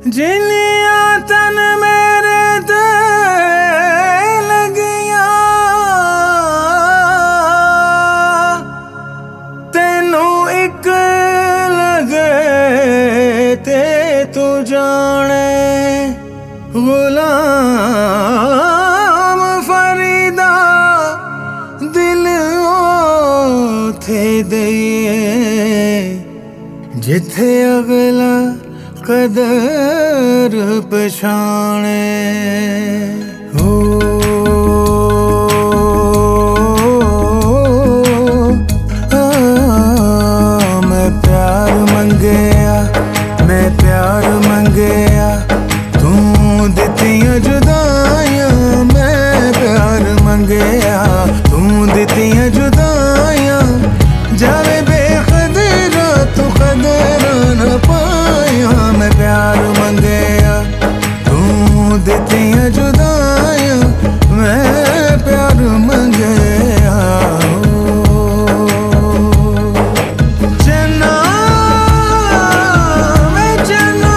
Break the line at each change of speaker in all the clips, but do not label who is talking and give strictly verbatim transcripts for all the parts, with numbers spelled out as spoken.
जिन्निया तन मेरे ते लगिया तेनू एक लगे ते तू जाने गुलाम फरीदा दिल ओथे दइए जिथे अगला कदर पछाणे हो। आ, मैं प्यार मंगया मैं प्यार मंगया तू दित्तियां जुदाइयां मैं प्यार मंगया तू दित्तियां जुदाइयां जावे बेकदरा तू कदर न पाया मैं प्यार मंगया तू दित्तियां जुदाइयां मैं प्यार मंगया। चन्ना मैं चन्ना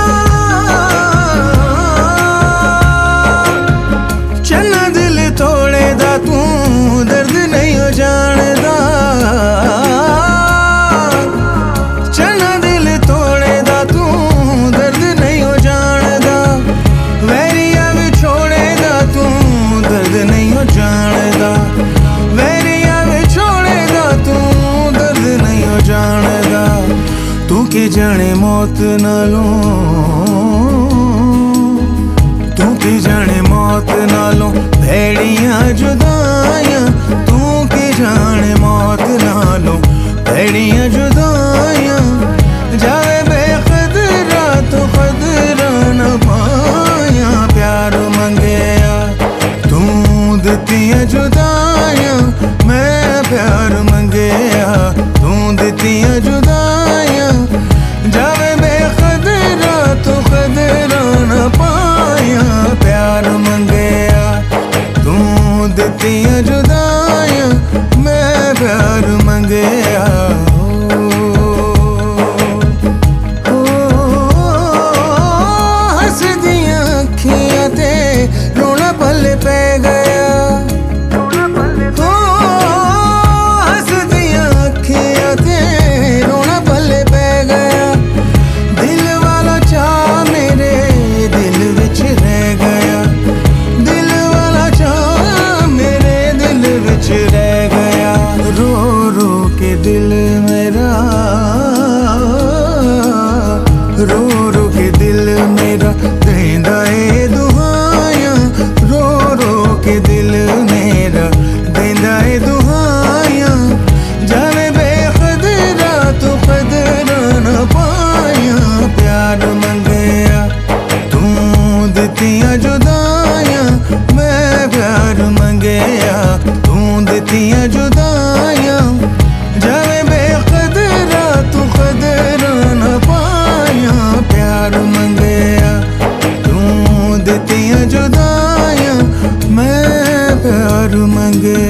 चन्ना दिल तोड़े दा तू दर्द नहीं हो जानदा चन्ना दिल तोड़े दा तू दर्द नहीं हो जानदा वैरिया भी छोड़े दा तू दर्द नहीं हो जानदा वैरिया भी छोड़े दा तू दर्द नहीं हो जानदा तू के जाने मौत नालों तू के जाने मौत नालों भेड़ियां जुदाइयां तू के जाने मौत नालों भेड़ियां जुदाइयां जावे बेकदरा तो कदरा न पाया प्यार मंगया तू दित्तियां जुदाइयां मैं प्यार मंगया तू दित्तियां जुदाइयां जावे बेकदरा तो कदरा न पाया प्यार मंगया तू दित्तियां जुदाइयां मैं प्यार मंगया। हसदियां अखियां ते रोना पल्ले पै गया हो हसदियां अखियां ते रोना पल्ले पै गया दिल वाला चाह मेरे दिल विच रह गया दिल वाला चाह मेरे दिल विच रह गया रो रो के दिल मेरा रो रो के दिल मेरा देंदा ए दुआयां रो रो के दिल मेरा देंदा ए दुआयां जावे बेकदरा तू कदरा न पाया प्यार मंगया तू दित्तियां जुदाइयां मैं प्यार मंगया तू दित्तियां जुदाइयां जावे बेकदरा तू कदरा न पाया प्यार मंगया तू दित्तियां जुदाइयां मैं प्यार मंगया।